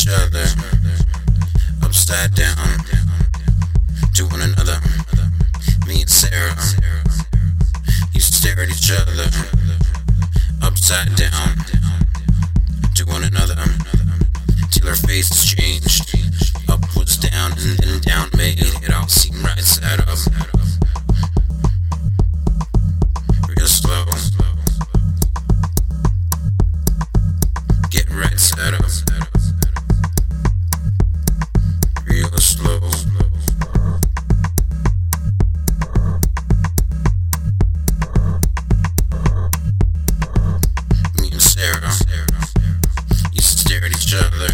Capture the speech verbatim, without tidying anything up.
other, upside down, to one another. Me and Sarah used to stare at each other, upside down, to one another, till our faces changed. Up was down, and then down made it all seem right side up. Real slow. Get right side up. Real slow. Me and Sarah used to stare at each other,